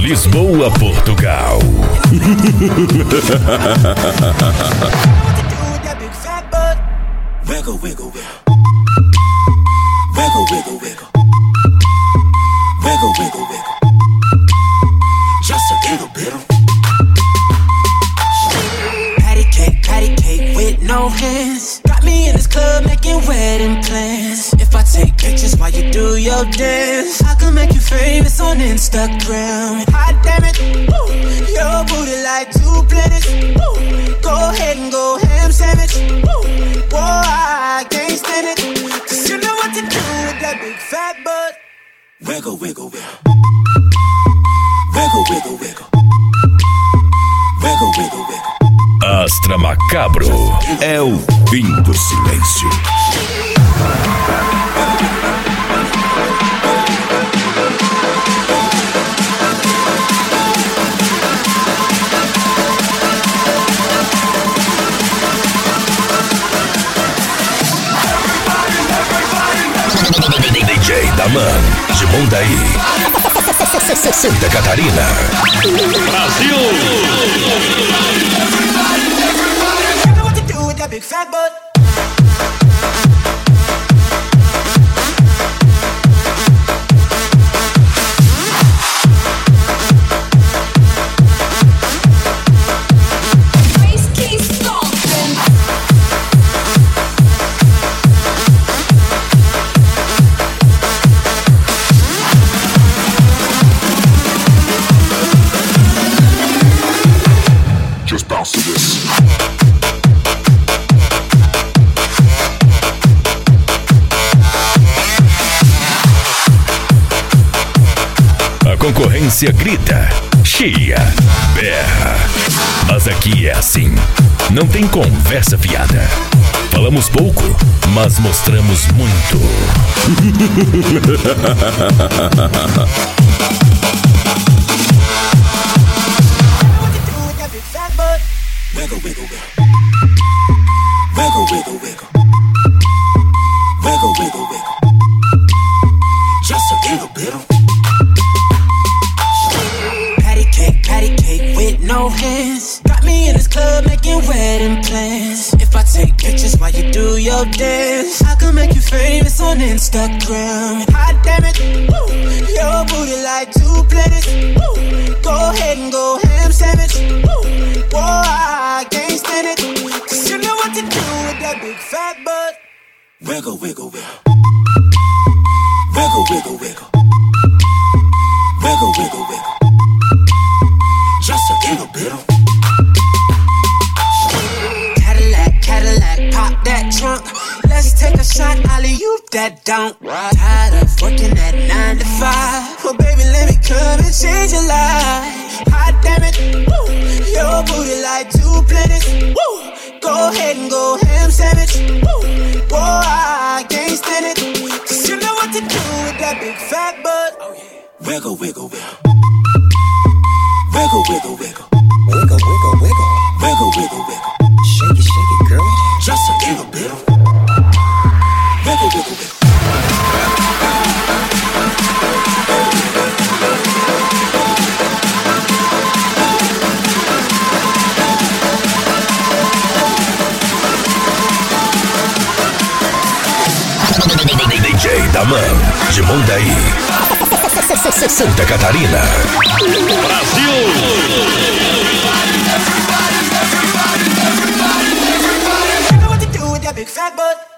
Lisboa, Portugal. Wiggle, wiggle, wiggle. Wiggle, wiggle, wiggle. Wiggle, wiggle, wiggle. Just a little bit of patty cake with no hands. Got me in this club making wedding plans. If I take pictures while you do your dance, I can make you famous on Instagram. Hot damn it, woo. Your booty like 2 planets. Woo. Go ahead and go ham sandwich. Woo. Whoa, I can't stand it. Cause you know what to do with that big fat butt. Wiggle, wiggle, wiggle. Wiggle, wiggle, wiggle. Wiggle, wiggle, wiggle. Astra Macabro é o fim do silêncio. DJ Daman, de Mondaí, Santa Catarina, Brasil. You know what to do with that big fat butt. Just bounce to this. A concorrência grita, chia, berra. Mas aqui é assim, não tem conversa fiada. Falamos pouco, mas mostramos muito. Wiggle, wiggle, wiggle. Wiggle, wiggle, wiggle. Wiggle, wiggle, wiggle. Just a little bit of patty cake with no hands. Got me in this club making wedding plans. If I take pictures while you do your dance, I can make you famous on Instagram. Hot damn it, woo. Your booty like 2 planets. Woo. Go ahead and go ham sandwich. Woo. Whoa, I can't stand it. Cause you know what to do with that big fat butt. Wiggle, wiggle, wiggle. Wiggle, wiggle, wiggle. Wiggle, wiggle, wiggle. Just a little bit of Cadillac, pop that trunk. Let's take a shot, alley-oop that don't. Tired of working at 9 to 5. Well, baby, let me come and change your life. Hot damn it, woo. Your booty like 2 planets. Woo. Go ahead and go ham sandwich. Woo. Whoa, I can't stand it. Cause you know what to do with that big fat butt. Oh, yeah. Wiggle, wiggle, wiggle. Wiggle, wiggle, wiggle. Wiggle, wiggle, wiggle. Wiggle, wiggle, wiggle. Shake it, girl. Just a little bit of wiggle, wiggle, wiggle. DJ Daman, de Mondaí, Santa Catarina, Brasil. You know what to do with that big fat butt.